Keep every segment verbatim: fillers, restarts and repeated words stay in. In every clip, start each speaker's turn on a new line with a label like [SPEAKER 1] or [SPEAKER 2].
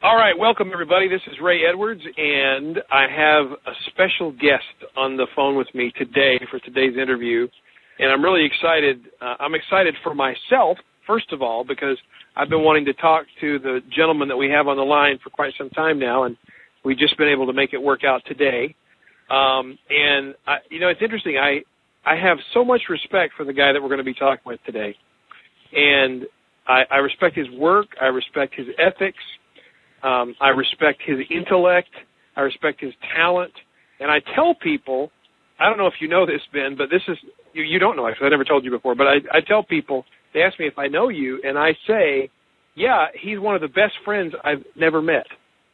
[SPEAKER 1] All right, welcome everybody. This is Ray Edwards, and I have a special guest on the phone with me today for today's interview, and I'm really excited. Uh, I'm excited for myself, first of all, because I've been wanting to talk to the gentleman that we have on the line for quite some time now, and we've just been able to make it work out today. Um, and, I, you know, it's interesting. I, I have so much respect for the guy that we're going to be talking with today, and I, I respect his work. I respect his ethics. Um, I respect his intellect. I respect his talent. And I tell people, I don't know if you know this, Ben, but this is, you, you don't know actually, I never told you before, but I, I tell people, they ask me if I know you, and I say, yeah, he's one of the best friends I've never met.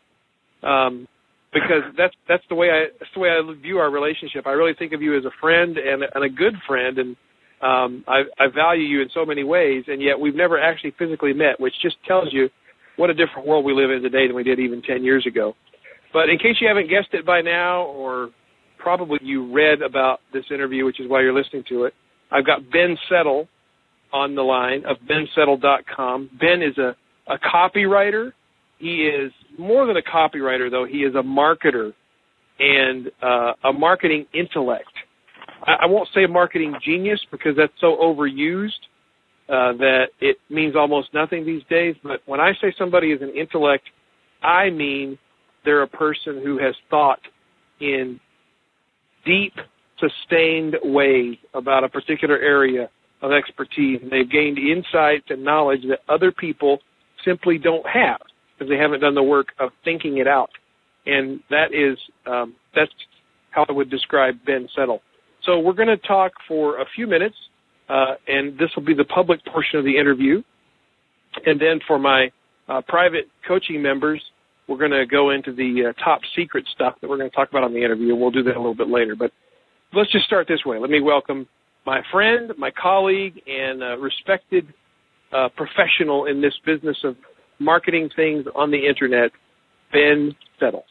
[SPEAKER 1] Um, because that's that's the way I that's the way I view our relationship. I really think of you as a friend and, and a good friend, and um, I, I value you in so many ways, and yet we've never actually physically met, which just tells you what a different world we live in today than we did even ten years ago. But in case you haven't guessed it by now, or probably you read about this interview, which is why you're listening to it, I've got Ben Settle on the line of ben settle dot com. Ben is a, a copywriter. He is more than a copywriter, though. He is a marketer and uh, a marketing intellect. I, I won't say marketing genius because that's so overused. Uh, that it means almost nothing these days, but when I say somebody is an intellect, I mean they're a person who has thought in deep, sustained ways about a particular area of expertise, and they've gained insights and knowledge that other people simply don't have because they haven't done the work of thinking it out. And that is, um, that's how I would describe Ben Settle. So we're going to talk for a few minutes. Uh, and this will be the public portion of the interview. And then for my uh, private coaching members, we're going to go into the uh, top secret stuff that we're going to talk about on the interview, and we'll do that a little bit later. But let's just start this way. Let me welcome my friend, my colleague, and uh, respected uh, professional in this business of marketing things on the Internet, Ben Settle.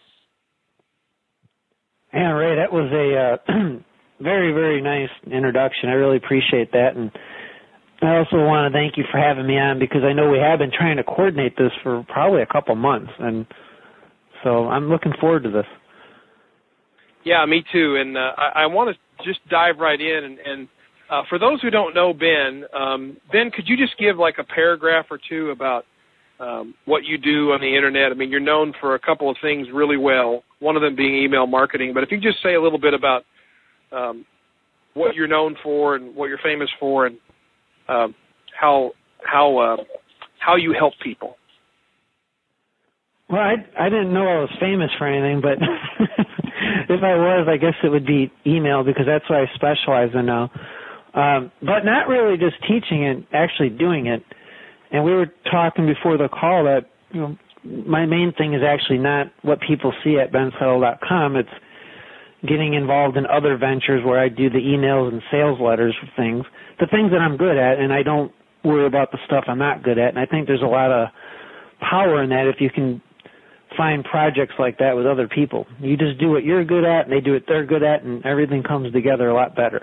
[SPEAKER 2] Yeah, Ray, that was a... Uh, Very, very nice introduction. I really appreciate that. And I also want to thank you for having me on because I know we have been trying to coordinate this for probably a couple months. And so I'm looking forward to this.
[SPEAKER 1] Yeah, me too. And uh, I, I want to just dive right in. And, and uh, for those who don't know Ben, um, Ben, could you just give like a paragraph or two about um, what you do on the Internet? I mean, you're known for a couple of things really well, one of them being email marketing. But if you just say a little bit about Um, what you're known for and what you're famous for, and um, how how uh, how you help people.
[SPEAKER 2] Well, I I didn't know I was famous for anything, but if I was, I guess it would be email because that's what I specialize in now. Um, but not really just teaching it, actually doing it. And we were talking before the call that you know my main thing is actually not what people see at ben settle dot com. It's getting involved in other ventures where I do the emails and sales letters for things, the things that I'm good at, and I don't worry about the stuff I'm not good at. And I think there's a lot of power in that if you can find projects like that with other people. You just do what you're good at, and they do what they're good at, and everything comes together a lot better.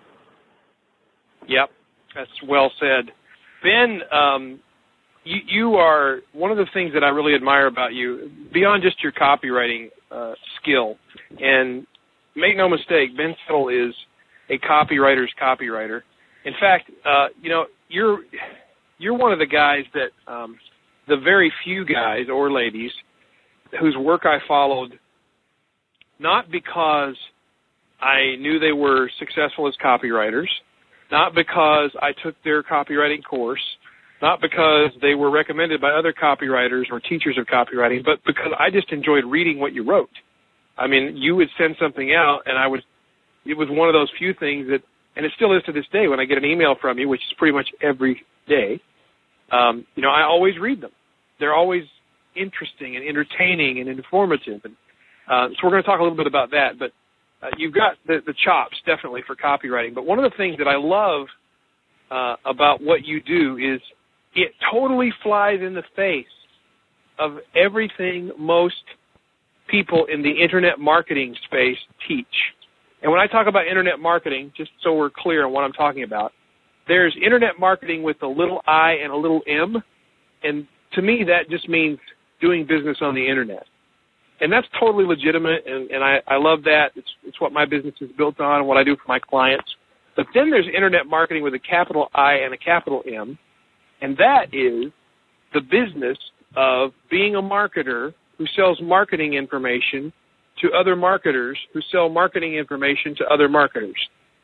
[SPEAKER 1] Yep, that's well said. Ben, um, you, you are one of the things that I really admire about you, beyond just your copywriting uh, skill, and make no mistake, Ben Settle is a copywriter's copywriter. In fact, uh, you know, you're you're one of the guys that, um, the very few guys or ladies whose work I followed, not because I knew they were successful as copywriters, not because I took their copywriting course, not because they were recommended by other copywriters or teachers of copywriting, but because I just enjoyed reading what you wrote. I mean, you would send something out, and I would, it was one of those few things that, and it still is to this day, when I get an email from you, which is pretty much every day, um, you know, I always read them. They're always interesting and entertaining and informative. And uh, so we're going to talk a little bit about that, but uh, you've got the, the chops, definitely, for copywriting. But one of the things that I love uh, about what you do is it totally flies in the face of everything most people in the Internet marketing space teach. And when I talk about Internet marketing, just so we're clear on what I'm talking about, there's Internet marketing with a little I and a little M, and to me that just means doing business on the internet. And that's totally legitimate, and, and I, I love that. It's, it's what my business is built on and what I do for my clients. But then there's internet marketing with a capital I and a capital M, and that is the business of being a marketer who sells marketing information to other marketers who sell marketing information to other marketers.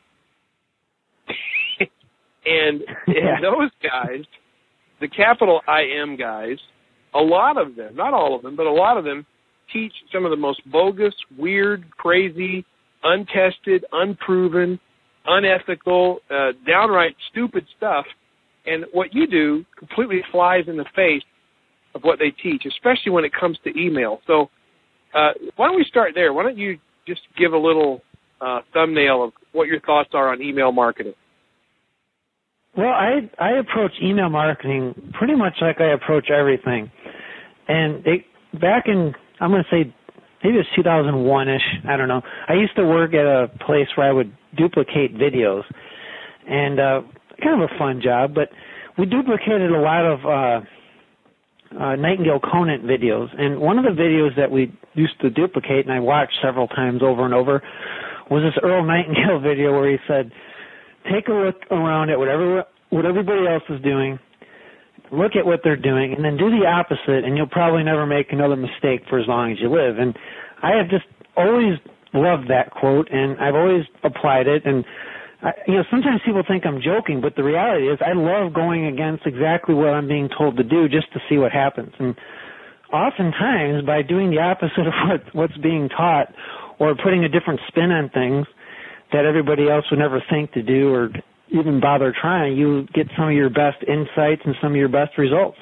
[SPEAKER 1] and,
[SPEAKER 2] yeah.
[SPEAKER 1] and those guys, the capital I M guys, a lot of them, not all of them, but a lot of them, teach some of the most bogus, weird, crazy, untested, unproven, unethical, uh, downright stupid stuff. And what you do completely flies in the face of what they teach, especially when it comes to email. So uh, why don't we start there? Why don't you just give a little uh, thumbnail of what your thoughts are on email marketing?
[SPEAKER 2] Well, I I approach email marketing pretty much like I approach everything. And it, back in, I'm going to say, maybe it was two thousand one-ish, I don't know. I used to work at a place where I would duplicate videos. And uh, kind of a fun job, but we duplicated a lot of uh, uh, Nightingale Conant videos. And one of the videos that we used to duplicate, and I watched several times over and over, was this Earl Nightingale video where he said, take a look around at whatever what everybody else is doing, look at what they're doing, and then do the opposite, and you'll probably never make another mistake for as long as you live. And I have just always loved that quote, and I've always applied it. And I, you know, sometimes people think I'm joking, but the reality is I love going against exactly what I'm being told to do just to see what happens. And oftentimes, by doing the opposite of what, what's being taught or putting a different spin on things that everybody else would never think to do or even bother trying, you get some of your best insights and some of your best results.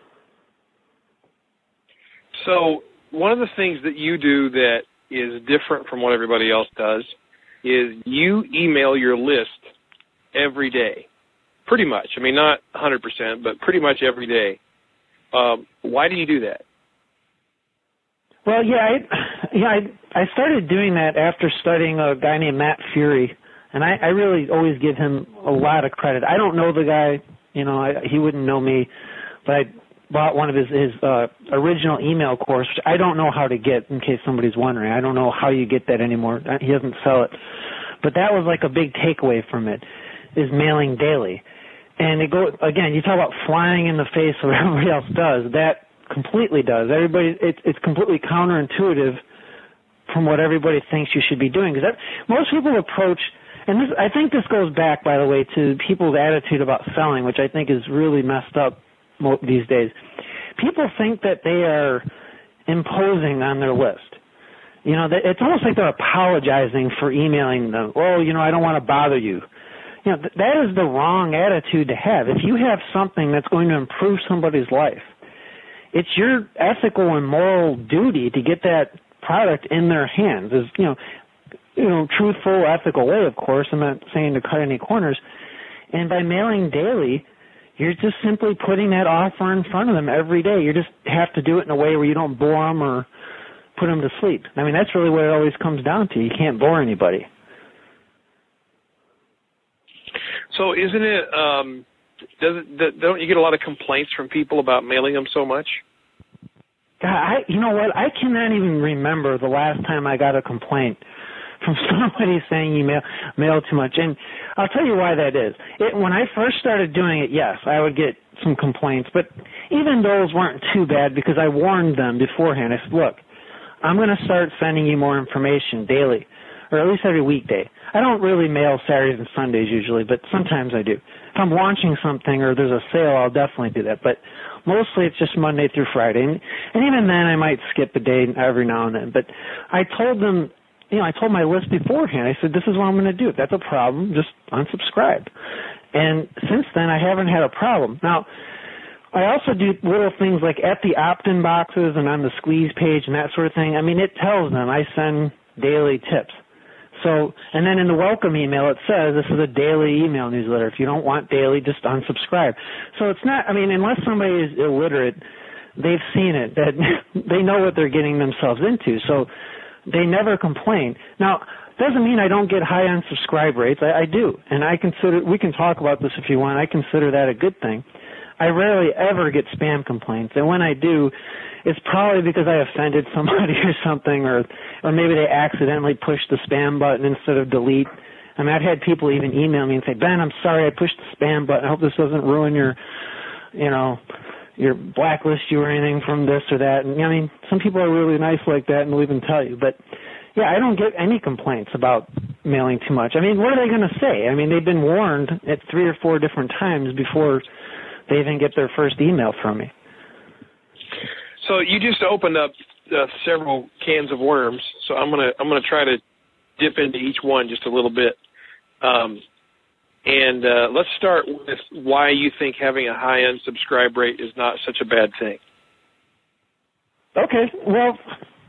[SPEAKER 1] So one of the things that you do that is different from what everybody else does is you email your list every day, pretty much. I mean, not one hundred percent, but pretty much every day. Um, why do you do that?
[SPEAKER 2] Well, yeah, I, yeah, I, I started doing that after studying a guy named Matt Fury, and I, I really always give him a lot of credit. I don't know the guy, you know, I, he wouldn't know me, but I bought one of his, his uh, original email course, which I don't know how to get, in case somebody's wondering. I don't know how you get that anymore. He doesn't sell it. But that was like a big takeaway from it, is mailing daily. And it go again, you talk about flying in the face of what everybody else does. That completely does. Everybody, it, it's completely counterintuitive from what everybody thinks you should be doing. Because most people approach, and this, I think this goes back, by the way, to people's attitude about selling, which I think is really messed up these days. People think that they are imposing on their list. You know, it's almost like they're apologizing for emailing them. Oh, you know, I don't want to bother you. You know, that is the wrong attitude to have. If you have something that's going to improve somebody's life, it's your ethical and moral duty to get that product in their hands. Is you know, you know, truthful, ethical way, of course. I'm not saying to cut any corners. And by mailing daily, you're just simply putting that offer in front of them every day. You just have to do it in a way where you don't bore them or put them to sleep. I mean, that's really what it always comes down to. You can't bore anybody.
[SPEAKER 1] So isn't it, um, does it, don't you get a lot of complaints from people about mailing them so much?
[SPEAKER 2] God, I, you know what? I cannot even remember the last time I got a complaint from somebody saying you mail, mail too much. And I'll tell you why that is. It, when I first started doing it, yes, I would get some complaints, but even those weren't too bad because I warned them beforehand. I said, look, I'm going to start sending you more information daily, or at least every weekday. I don't really mail Saturdays and Sundays usually, but sometimes I do. If I'm launching something or there's a sale, I'll definitely do that. But mostly it's just Monday through Friday. And, and even then I might skip a day every now and then. But I told them, you know, I told my list beforehand. I said, this is what I'm going to do. If that's a problem, just unsubscribe. And since then, I haven't had a problem. Now, I also do little things like at the opt-in boxes and on the squeeze page and that sort of thing. I mean, it tells them I send daily tips. So, and then in the welcome email, it says this is a daily email newsletter. If you don't want daily, just unsubscribe. So it's not, I mean, unless somebody is illiterate, they've seen it, that they know what they're getting themselves into. So they never complain. Now, doesn't mean I don't get high unsubscribe rates. I, I do. And I consider, we can talk about this if you want. I consider that a good thing. I rarely ever get spam complaints, and when I do, it's probably because I offended somebody or something, or or maybe they accidentally pushed the spam button instead of delete. I mean, I've had people even email me and say, Ben, I'm sorry I pushed the spam button. I hope this doesn't ruin your, you know, your blacklist you or anything from this or that. And I mean, some people are really nice like that and they'll even tell you. But, yeah, I don't get any complaints about mailing too much. I mean, what are they going to say? I mean, they've been warned at three or four different times before they even get their first email from me.
[SPEAKER 1] So you just opened up uh, several cans of worms. So I'm gonna I'm gonna try to dip into each one just a little bit. Um, and uh, let's start with why you think having a high unsubscribe rate is not such a bad thing.
[SPEAKER 2] Okay, well,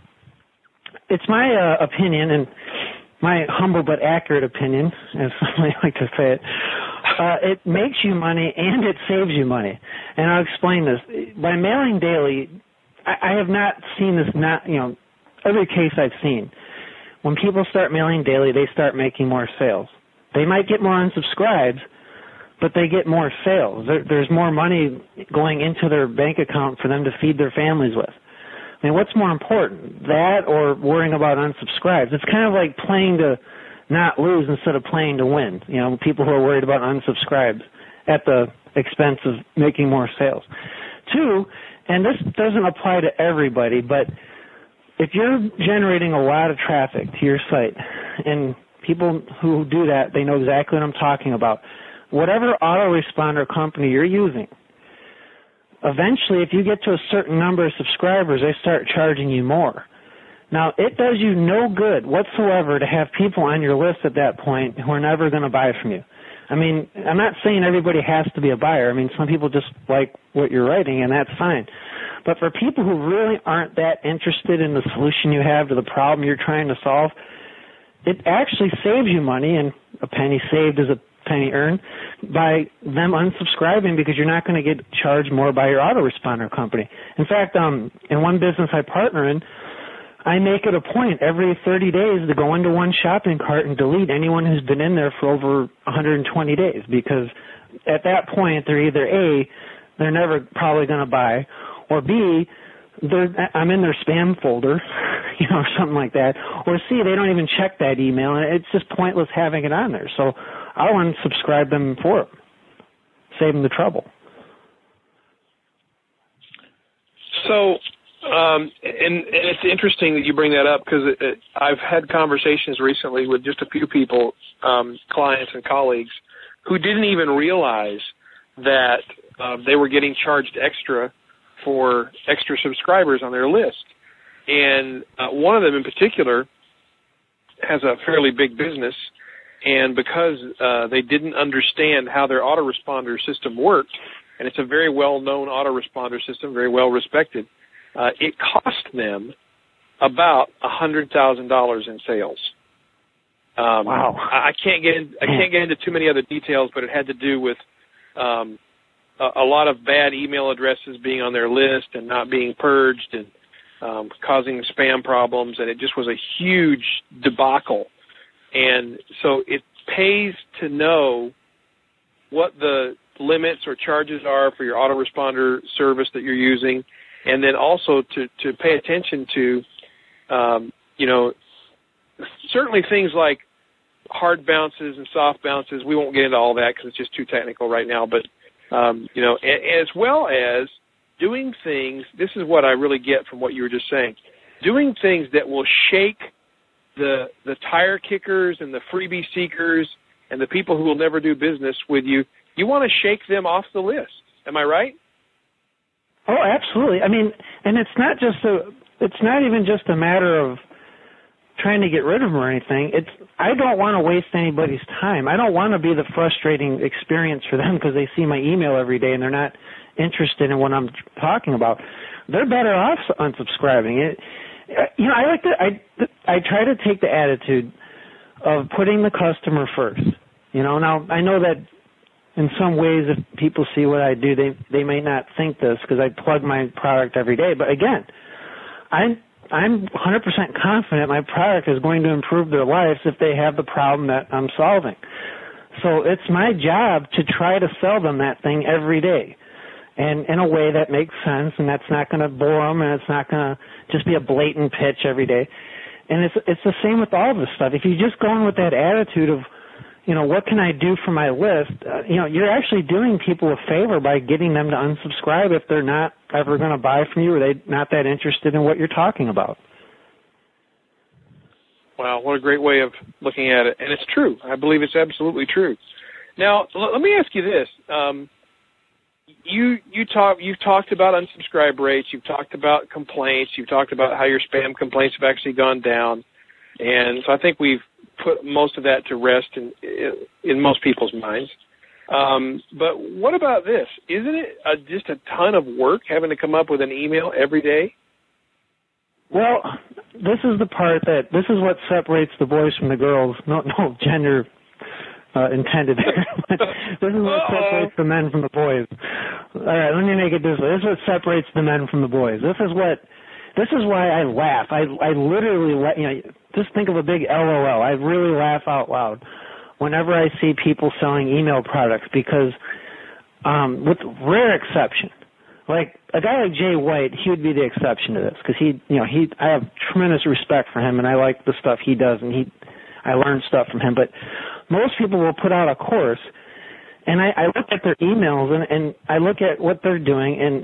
[SPEAKER 2] it's my uh, opinion, and my humble but accurate opinion, as I like to say it. Uh, it makes you money and it saves you money. And I'll explain this. By mailing daily, I, I have not seen this, not, you know, every case I've seen. When people start mailing daily, they start making more sales. They might get more unsubscribes, but they get more sales. There, there's more money going into their bank account for them to feed their families with. I mean, what's more important, that or worrying about unsubscribes? It's kind of like playing to not lose instead of playing to win. You know, people who are worried about unsubscribes at the expense of making more sales. Two, and this doesn't apply to everybody, but if you're generating a lot of traffic to your site, and people who do that, they know exactly what I'm talking about, whatever autoresponder company you're using, eventually if you get to a certain number of subscribers, they start charging you more. Now, it does you no good whatsoever to have people on your list at that point who are never going to buy from you. I mean, I'm not saying everybody has to be a buyer. I mean, some people just like what you're writing, and that's fine. But for people who really aren't that interested in the solution you have to the problem you're trying to solve, it actually saves you money, and a penny saved is a penny earned, by them unsubscribing because you're not going to get charged more by your autoresponder company. In fact, um, in one business I partner in, I make it a point every thirty days to go into one shopping cart and delete anyone who's been in there for over one hundred twenty days, because at that point they're either A, they're never probably going to buy, or B, they're, I'm in their spam folder, you know, or something like that, or C, they don't even check that email, and it's just pointless having it on there. So I'll unsubscribe them for them, save them the trouble.
[SPEAKER 1] So, um, and, and it's interesting that you bring that up, because it, it, I've had conversations recently with just a few people, um, clients and colleagues, who didn't even realize that uh, they were getting charged extra for extra subscribers on their list. And uh, one of them in particular has a fairly big business, and because uh, they didn't understand how their autoresponder system worked, and it's a very well-known autoresponder system, very well-respected, uh, it cost them about one hundred thousand dollars in sales. Um,
[SPEAKER 2] wow!
[SPEAKER 1] I can't get in, I can't get into too many other details, but it had to do with um, a, a lot of bad email addresses being on their list and not being purged, and um, causing spam problems, and it just was a huge debacle. And so it pays to know what the limits or charges are for your autoresponder service that you're using, and then also to, to pay attention to, um, you know, certainly things like hard bounces and soft bounces. We won't get into all that because it's just too technical right now. But, um, you know, a, as well as doing things, this is what I really get from what you were just saying, doing things that will shake the the tire kickers and the freebie seekers and the people who will never do business with you. You want to shake them off the list. Am I right?
[SPEAKER 2] Oh, absolutely. I mean, and it's not just a, it's not even just a matter of trying to get rid of them or anything. It's, I don't want to waste anybody's time. I don't want to be the frustrating experience for them because they see my email every day and they're not interested in what I'm talking about. They're better off unsubscribing. It, you know, I like to, I, I try to take the attitude of putting the customer first. You know, now I know that in some ways, if people see what I do, they they may not think this because I plug my product every day. But again, I'm I'm one hundred percent confident my product is going to improve their lives if they have the problem that I'm solving. So it's my job to try to sell them that thing every day. and in a way that makes sense, and that's not going to bore them, and it's not going to just be a blatant pitch every day. And it's it's the same with all this stuff. If you just go in with that attitude of, you know, what can I do for my list, uh, you know, you're actually doing people a favor by getting them to unsubscribe if they're not ever going to buy from you or they're not that interested in what you're talking about.
[SPEAKER 1] Wow, what a great way of looking at it. And it's true. I believe it's absolutely true. Now, l- let me ask you this. Um, you you talk, you've talked about unsubscribe rates. You've talked about complaints. You've talked about how your spam complaints have actually gone down. And so I think we've put most of that to rest in, in most people's minds. Um, but what about this? Isn't it a, just a ton of work having to come up with an email every day?
[SPEAKER 2] Well, this is the part that, this is what separates the boys from the girls. No, no gender uh, intended. This is what separates the men from the boys. All right, let me make it this way. This is what separates the men from the boys. This is what, this is why I laugh. I, I literally, you know, just think of a big L O L. I really laugh out loud whenever I see people selling email products because, um, with rare exception, like a guy like Jay White, he would be the exception to this because he, you know, he, I have tremendous respect for him and I like the stuff he does and he, I learn stuff from him. But most people will put out a course, and I, I look at their emails and, and I look at what they're doing, and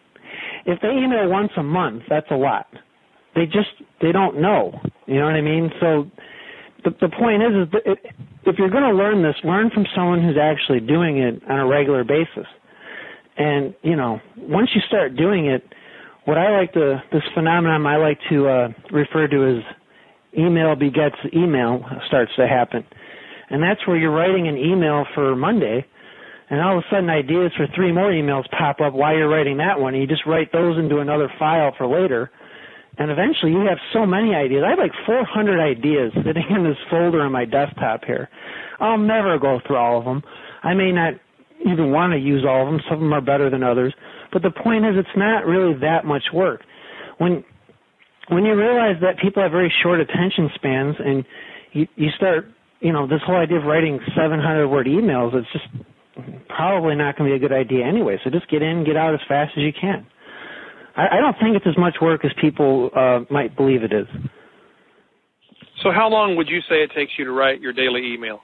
[SPEAKER 2] if they email once a month, that's a lot. They just, they don't know. You know what I mean? So the the point is, is that it, if you're going to learn this, learn from someone who's actually doing it on a regular basis. And, you know, once you start doing it, what I like to, this phenomenon I like to uh, refer to as email begets email starts to happen. And that's where you're writing an email for Monday, and all of a sudden ideas for three more emails pop up while you're writing that one, and you just write those into another file for later. And eventually you have so many ideas. I have like four hundred ideas sitting in this folder on my desktop here. I'll never go through all of them. I may not even want to use all of them. Some of them are better than others. But the point is, it's not really that much work. When when you realize that people have very short attention spans and you, you start, you know, this whole idea of writing seven hundred word emails, it's just probably not going to be a good idea anyway. So just get in, get out as fast as you can. I, I don't think it's as much work as people uh, might believe it is.
[SPEAKER 1] So how long would you say it takes you to write your daily email?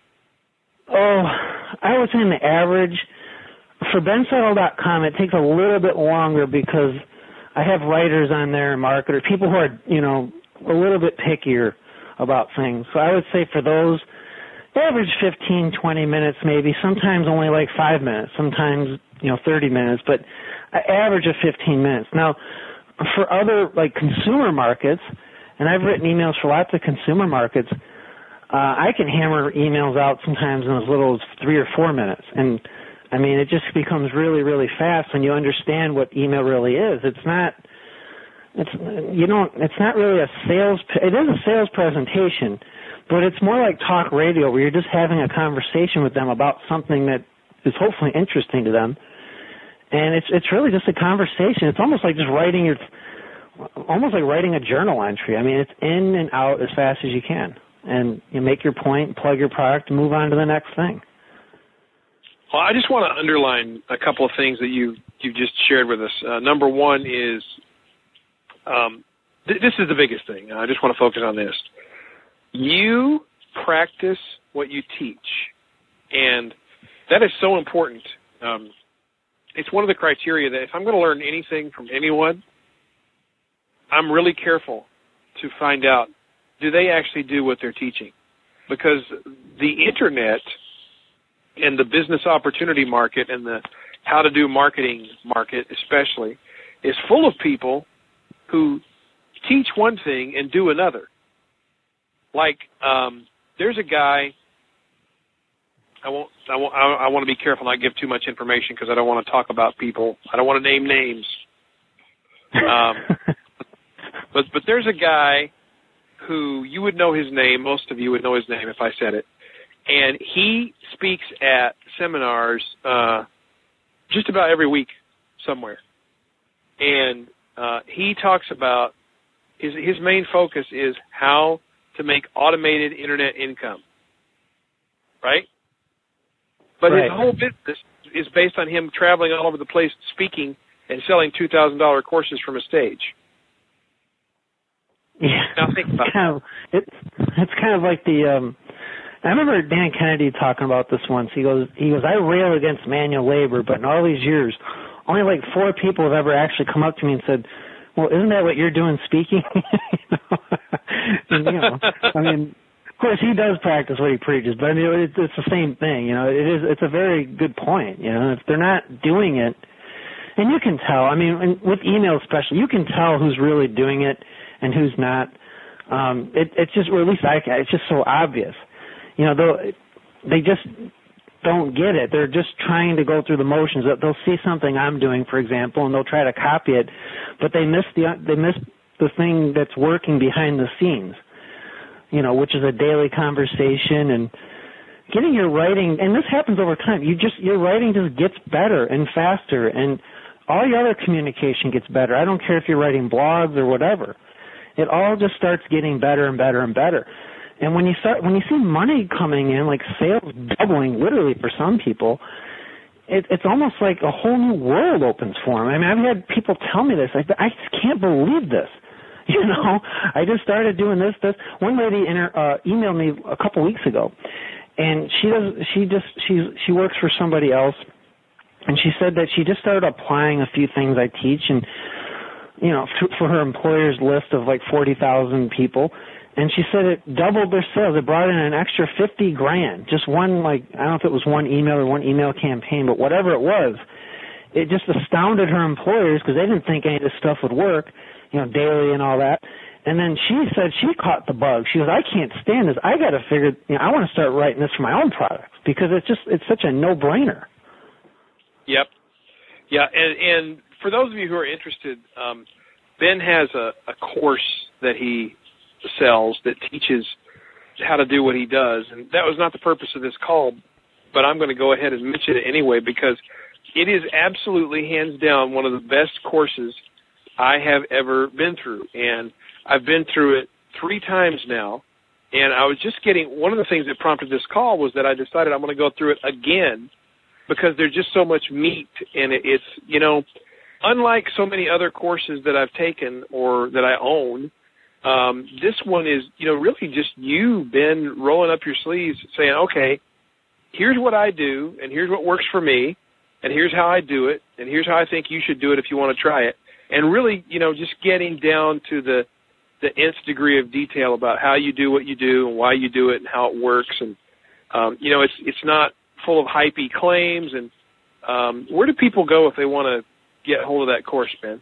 [SPEAKER 2] Oh, I would say on the average, for Ben Settle dot com, it takes a little bit longer because I have writers on there and marketers, people who are, you know, a little bit pickier about things. So I would say for those, average fifteen, twenty minutes maybe, sometimes only like five minutes, sometimes, you know, thirty minutes, but I average of fifteen minutes. Now, for other, like, consumer markets, and I've written emails for lots of consumer markets, Uh, I can hammer emails out sometimes in as little as three or four minutes. And, I mean, it just becomes really, really fast when you understand what email really is. It's not, it's, you don't, it's not really a sales, it is a sales presentation, but it's more like talk radio where you're just having a conversation with them about something that is hopefully interesting to them. And it's, it's really just a conversation. It's almost like just writing your, almost like writing a journal entry. I mean, it's in and out as fast as you can. And you make your point, plug your product, and move on to the next thing.
[SPEAKER 1] Well, I just want to underline a couple of things that you you just shared with us. Uh, number one is, um, th- this is the biggest thing. I just want to focus on this. You practice what you teach, and that is so important. Um, it's one of the criteria that if I'm going to learn anything from anyone, I'm really careful to find out, do they actually do what they're teaching? Because the Internet and the business opportunity market and the how to do marketing market especially is full of people who teach one thing and do another. Like, um, there's a guy, I won't, I won't, I, I want to be careful not give too much information because I don't want to talk about people. I don't want to name names. Um, but, but there's a guy who you would know his name, most of you would know his name if I said it, and he speaks at seminars uh, just about every week somewhere. And uh, he talks about, his, his main focus is how to make automated Internet income, right? But
[SPEAKER 2] right.
[SPEAKER 1] his whole business, is based on him traveling all over the place speaking and selling two thousand dollars courses from a stage.
[SPEAKER 2] Yeah,
[SPEAKER 1] now think about
[SPEAKER 2] it's kind of it's it's kind of like the. Um, I remember Dan Kennedy talking about this once. He goes, he goes, I rail against manual labor, but in all these years, only like four people have ever actually come up to me and said, "Well, isn't that what you're doing speaking?" you know? And, you know, I mean, of course he does practice what he preaches, but I mean, it's, it's the same thing. You know, it is. It's a very good point. You know, if they're not doing it, and you can tell. I mean, and with email especially, you can tell who's really doing it and who's not. Um, it, it's just, or at least I can. It's just so obvious. You know, they just don't get it. They're just trying to go through the motions. They'll see something I'm doing, for example, and they'll try to copy it, but they miss the they miss the thing that's working behind the scenes. You know, which is a daily conversation and getting your writing. And this happens over time. You just your writing just gets better and faster, and all your other communication gets better. I don't care if you're writing blogs or whatever. It all just starts getting better and better and better. And when you start, when you see money coming in, like sales doubling, literally for some people, it, it's almost like a whole new world opens for them. I mean, I've had people tell me this. I, I just can't believe this. You know, I just started doing this. This one lady in her, uh, emailed me a couple weeks ago, and she does. She just she's she works for somebody else, and she said that she just started applying a few things I teach, and you know, for her employer's list of like forty thousand people. And she said it doubled their sales. It brought in an extra fifty grand. Just one, like, I don't know if it was one email or one email campaign, but whatever it was, it just astounded her employers because they didn't think any of this stuff would work, you know, daily and all that. And then she said she caught the bug. She goes, I can't stand this. I got to figure, you know, I want to start writing this for my own products because it's just, it's such a no-brainer.
[SPEAKER 1] Yep. Yeah, and, and for those of you who are interested, um, Ben has a, a course that he sells that teaches how to do what he does, and that was not the purpose of this call, but I'm going to go ahead and mention it anyway because it is absolutely hands down one of the best courses I have ever been through, and I've been through it three times now, and I was just getting, one of the things that prompted this call was that I decided I'm going to go through it again because there's just so much meat, and it, it's, you know, unlike so many other courses that I've taken or that I own, Um, this one is, you know, really just you, Ben, rolling up your sleeves saying, okay, here's what I do, and here's what works for me, and here's how I do it, and here's how I think you should do it if you want to try it. And really, you know, just getting down to the, the nth degree of detail about how you do what you do and why you do it and how it works. And, um, you know, it's it's not full of hypey claims. And um, where do people go if they want to get hold of that course, Ben?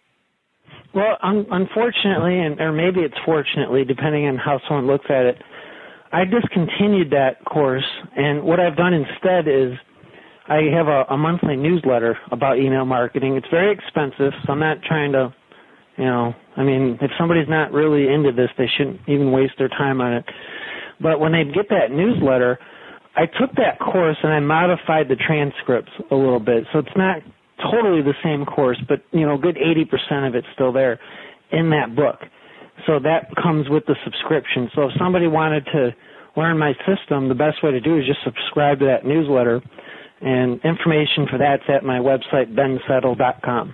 [SPEAKER 2] Well, un- unfortunately, and or maybe it's fortunately, depending on how someone looks at it, I discontinued that course, and what I've done instead is I have a, a monthly newsletter about email marketing. It's very expensive, so I'm not trying to, you know, I mean, if somebody's not really into this, they shouldn't even waste their time on it. But when they get that newsletter, I took that course and I modified the transcripts a little bit, so it's not totally the same course, but, you know, a good eighty percent of it's still there in that book. So that comes with the subscription. So if somebody wanted to learn my system, the best way to do is just subscribe to that newsletter. And information for that's at my website, ben settle dot com.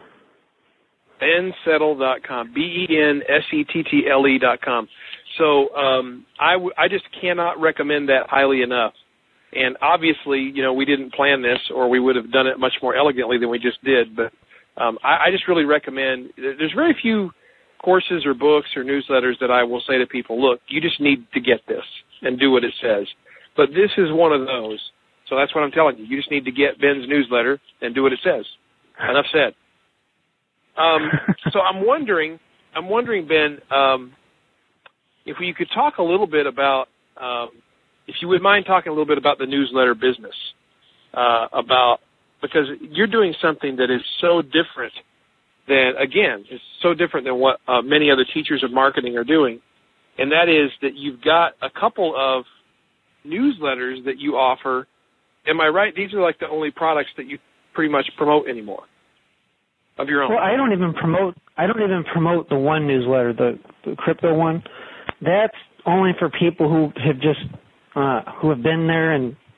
[SPEAKER 1] ben settle dot com, B E N S E T T L E dot com. So um, I, w- I just cannot recommend that highly enough. And obviously, you know, we didn't plan this, or we would have done it much more elegantly than we just did. But um, I, I just really recommend. There's very few courses or books or newsletters that I will say to people, look, you just need to get this and do what it says. But this is one of those. So that's what I'm telling you. You just need to get Ben's newsletter and do what it says. Enough said. Um, so I'm wondering, I'm wondering, Ben, um, if you could talk a little bit about. Um, If you would mind talking a little bit about the newsletter business, uh, about because you're doing something that is so different than, again, it's so different than what uh, many other teachers of marketing are doing, and that is that you've got a couple of newsletters that you offer. Am I right? These are like the only products that you pretty much promote anymore of your own.
[SPEAKER 2] Well, I don't even promote. I don't even promote the one newsletter, the, the crypto one. That's only for people who have just. Uh, who have been there and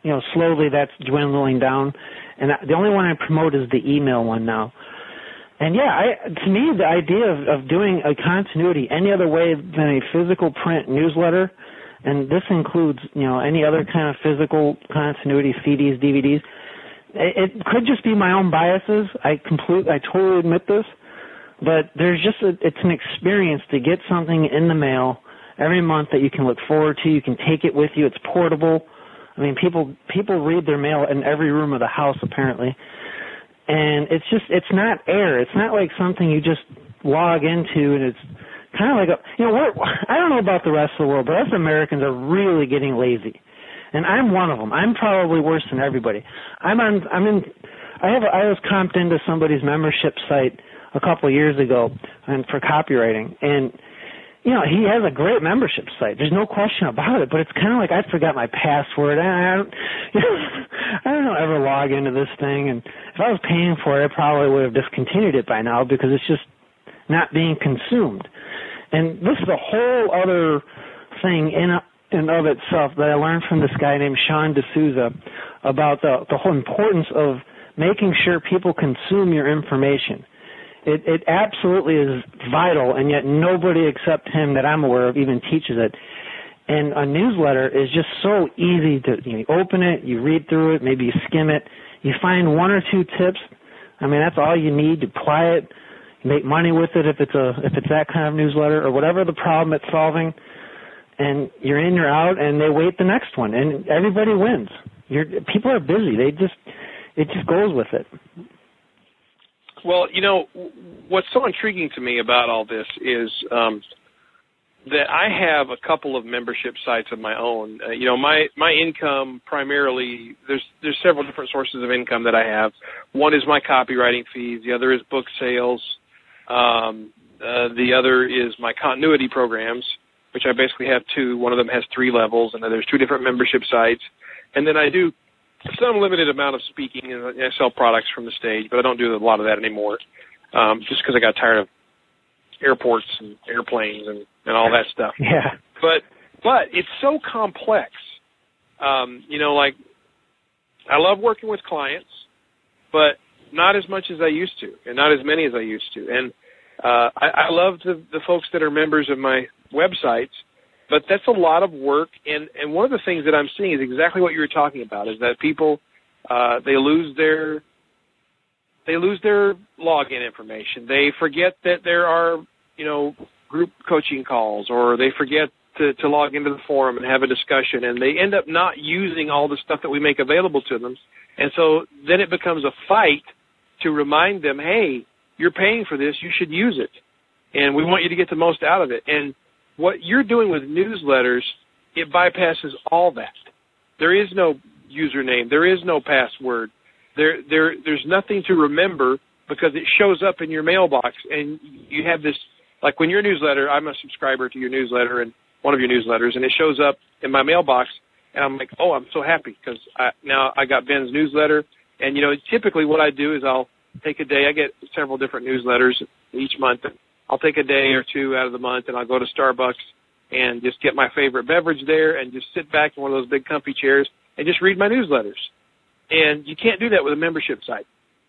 [SPEAKER 2] you know, slowly that's dwindling down. And the only one I promote is the email one now. And yeah, I, to me, the idea of, of doing a continuity any other way than a physical print newsletter, and this includes, you know, any other kind of physical continuity, C Ds, D V Ds, it, it could just be my own biases. I complete, I totally admit this, but there's just a, it's an experience to get something in the mail every month that you can look forward to. You can take it with you. It's portable. I mean, people people read their mail in every room of the house, apparently. And it's just, it's not air. It's not like something you just log into and it's kind of like a, you know, we're, I don't know about the rest of the world, but us Americans are really getting lazy. And I'm one of them. I'm probably worse than everybody. I'm on, I'm in, I have, a, I was comped into somebody's membership site a couple of years ago and for copywriting. And, you know, he has a great membership site. There's no question about it, but it's kind of like I forgot my password. I don't, you know, I don't know, ever log into this thing. And if I was paying for it, I probably would have discontinued it by now because it's just not being consumed. And this is a whole other thing in and of itself that I learned from this guy named Sean D'Souza about the, the whole importance of making sure people consume your information. It, it absolutely is vital, and yet nobody except him that I'm aware of even teaches it. And a newsletter is just so easy to, you know, open it, you read through it, maybe you skim it, you find one or two tips. I mean, that's all you need to apply it. You make money with it if it's a if it's that kind of newsletter or whatever the problem it's solving. And you're in, you're out, and they wait the next one, and everybody wins. You're, people are busy. They just it just goes with it.
[SPEAKER 1] Well, you know, what's so intriguing to me about all this is um, that I have a couple of membership sites of my own. Uh, you know, my, my income primarily, there's there's several different sources of income that I have. One is my copywriting fees. The other is book sales. Um, uh, the other is my continuity programs, which I basically have two. One of them has three levels, and then there's two different membership sites. And then I do some limited amount of speaking, and I sell products from the stage, but I don't do a lot of that anymore, um, just because I got tired of airports and airplanes and, and all that stuff.
[SPEAKER 2] Yeah.
[SPEAKER 1] But but it's so complex. Um, you know, like I love working with clients, but not as much as I used to, and not as many as I used to. And uh, I, I love the, the folks that are members of my websites. But that's a lot of work, and, and one of the things that I'm seeing is exactly what you were talking about, is that people, uh, they lose their they lose their login information. They forget that there are, you know, group coaching calls, or they forget to, to log into the forum and have a discussion, and they end up not using all the stuff that we make available to them. And so then it becomes a fight to remind them, hey, you're paying for this, you should use it, and we want you to get the most out of it. And what you're doing with newsletters, it bypasses all that. There is no username. There is no password. There, there, there's nothing to remember because it shows up in your mailbox. And you have this, like when your newsletter, I'm a subscriber to your newsletter and one of your newsletters, and it shows up in my mailbox, and I'm like, oh, I'm so happy because I, now I got Ben's newsletter. And, you know, typically what I do is I'll take a day. I get several different newsletters each month. I'll take a day or two out of the month, and I'll go to Starbucks and just get my favorite beverage there and just sit back in one of those big comfy chairs and just read my newsletters. And you can't do that with a membership site.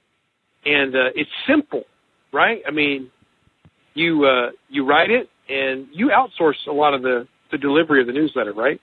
[SPEAKER 1] And uh, it's simple, right? I mean, you uh, you write it, and you outsource a lot of the, the delivery of the newsletter, right?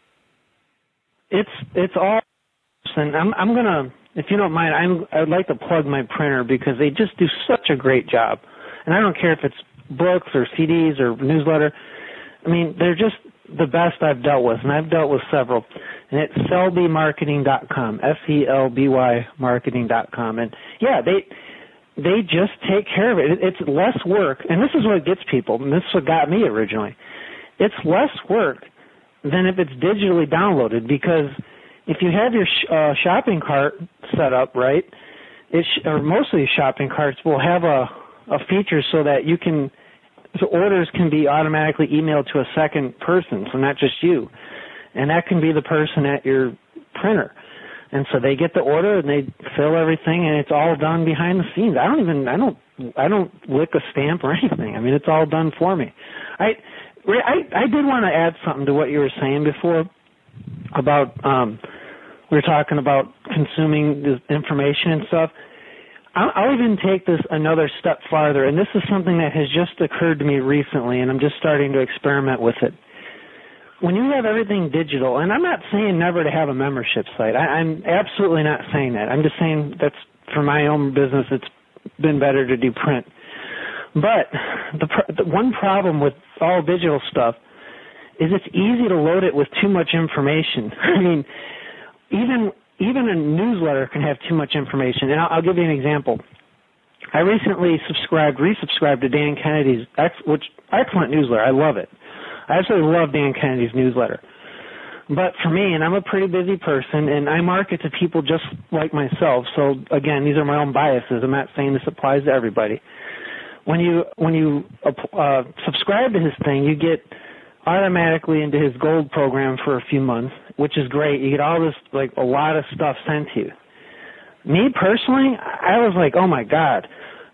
[SPEAKER 2] It's it's all, and I'm I'm gonna, if you don't mind, I'm I'd like to plug my printer because they just do such a great job, and I don't care if it's books or C Ds or newsletter. I mean, they're just the best I've dealt with, and I've dealt with several. And it's selby marketing dot com, S E L B Y marketing dot com. And, yeah, they they just take care of it. It's less work, and this is what gets people, and this is what got me originally. It's less work than if it's digitally downloaded, because if you have your sh- uh, shopping cart set up right, it sh- or most of these shopping carts will have a, a feature so that you can – so orders can be automatically emailed to a second person, so not just you. And that can be the person at your printer. And so they get the order and they fill everything, and it's all done behind the scenes. I don't even, I don't, I don't lick a stamp or anything. I mean, it's all done for me. I, I, I did want to add something to what you were saying before about um, we were talking about consuming the information and stuff. I'll, I'll even take this another step farther, and this is something that has just occurred to me recently, and I'm just starting to experiment with it. When you have everything digital, and I'm not saying never to have a membership site. I, I'm absolutely not saying that. I'm just saying that's for my own business, it's been better to do print. But the, the one problem with all digital stuff is it's easy to load it with too much information. I mean, even even a newsletter can have too much information. And I'll, I'll give you an example. I recently subscribed, resubscribed to Dan Kennedy's, ex, which excellent newsletter. I love it. I absolutely love Dan Kennedy's newsletter. But for me, and I'm a pretty busy person, and I market to people just like myself. So again, these are my own biases. I'm not saying this applies to everybody. When you when you uh, subscribe to his thing, you get automatically into his gold program for a few months, which is great. You get all this, like, a lot of stuff sent to you. Me personally, I was like, oh my God,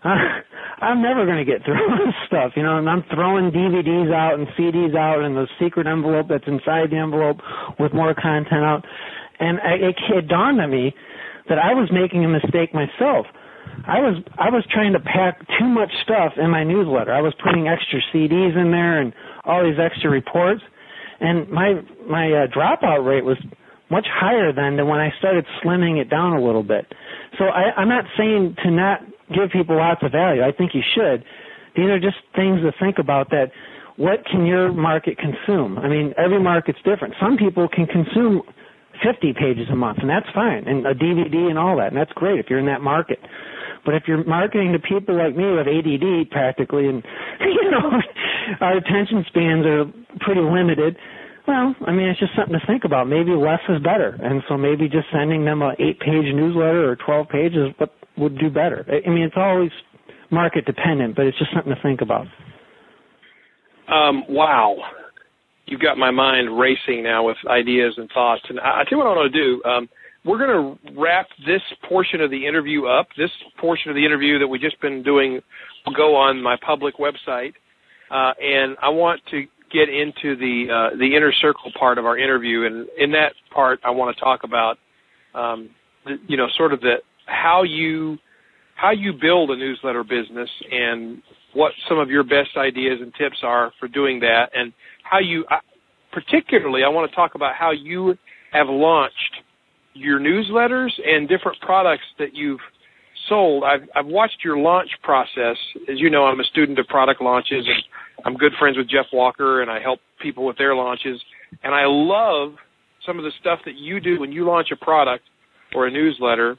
[SPEAKER 2] I'm never going to get through this stuff, you know, and I'm throwing D V Ds out and C Ds out and the secret envelope that's inside the envelope with more content out. And it, it dawned on me that I was making a mistake myself. I was I was trying to pack too much stuff in my newsletter. I was putting extra C Ds in there and all these extra reports, and my my uh, dropout rate was much higher than, than when I started slimming it down a little bit. So I, I'm not saying to not give people lots of value. I think you should. These are just things to think about, that what can your market consume? I mean, every market's different. Some people can consume fifty pages a month, and that's fine, and a D V D and all that, and that's great if you're in that market. But if you're marketing to people like me with A D D practically, and, you know, our attention spans are pretty limited, well, I mean, it's just something to think about. Maybe less is better, and so maybe just sending them an eight-page newsletter or twelve pages what would do better. I mean, it's always market dependent, but it's just something to think about.
[SPEAKER 1] Um, wow. You've got my mind racing now with ideas and thoughts. And I, I tell you what I want to do. Um, we're going to wrap this portion of the interview up. This portion of the interview that we've just been doing will go on my public website. Uh, and I want to get into the uh, the inner circle part of our interview. And in that part, I want to talk about, um, the, you know, sort of the how you how you build a newsletter business and what some of your best ideas and tips are for doing that, and how you, particularly, I want to talk about how you have launched your newsletters and different products that you've sold. I've, I've watched your launch process. As you know, I'm a student of product launches, and I'm good friends with Jeff Walker, and I help people with their launches. And I love some of the stuff that you do when you launch a product or a newsletter,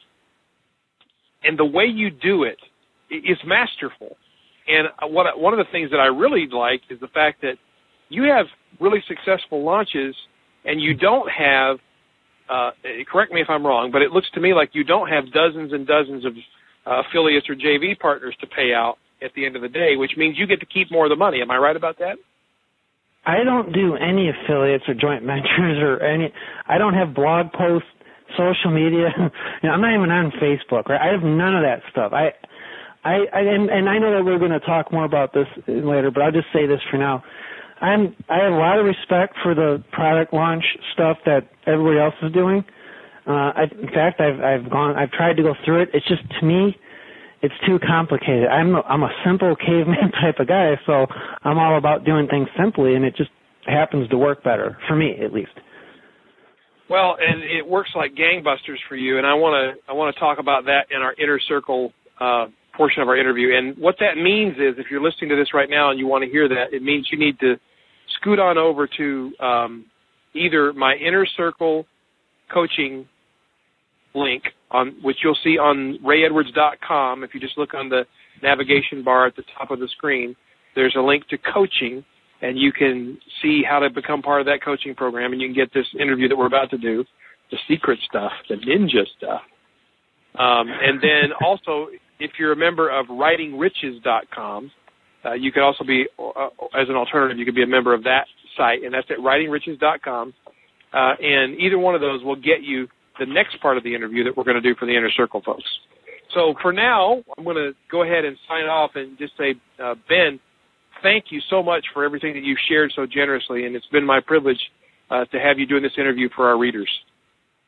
[SPEAKER 1] and the way you do it is masterful. And what one of the things that I really like is the fact that you have really successful launches, and you don't have, uh, correct me if I'm wrong, but it looks to me like you don't have dozens and dozens of uh, affiliates or J V partners to pay out at the end of the day, which means you get to keep more of the money. Am I right about that?
[SPEAKER 2] I don't do any affiliates or joint ventures or any. I don't have blog posts, social media. You know, I'm not even on Facebook. Right? I have none of that stuff. I, I, I and, and I know that we're going to talk more about this later, but I'll just say this for now. I'm, I have a lot of respect for the product launch stuff that everybody else is doing. Uh, I, in fact, I've, I've gone, I've tried to go through it. It's just, to me, it's too complicated. I'm, a, I'm a simple caveman type of guy, so I'm all about doing things simply, and it just happens to work better, for me at least.
[SPEAKER 1] Well, and it works like gangbusters for you, and I want to, I want to talk about that in our inner circle uh, portion of our interview. And what that means is, if you're listening to this right now and you want to hear that, it means you need to scoot on over to um, either my Inner Circle coaching link, on which you'll see on ray edwards dot com. If you just look on the navigation bar at the top of the screen, there's a link to coaching, and you can see how to become part of that coaching program, and you can get this interview that we're about to do, the secret stuff, the ninja stuff. Um, and then also, if you're a member of writing riches dot com, Uh, you could also be, uh, as an alternative, you could be a member of that site, and that's at writing riches dot com. Uh, and either one of those will get you the next part of the interview that we're going to do for the Inner Circle folks. So for now, I'm going to go ahead and sign off and just say, uh, Ben, thank you so much for everything that you've shared so generously, and it's been my privilege uh, to have you doing this interview for our readers.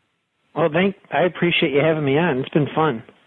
[SPEAKER 2] Well, thank. I appreciate you having me on. It's been fun.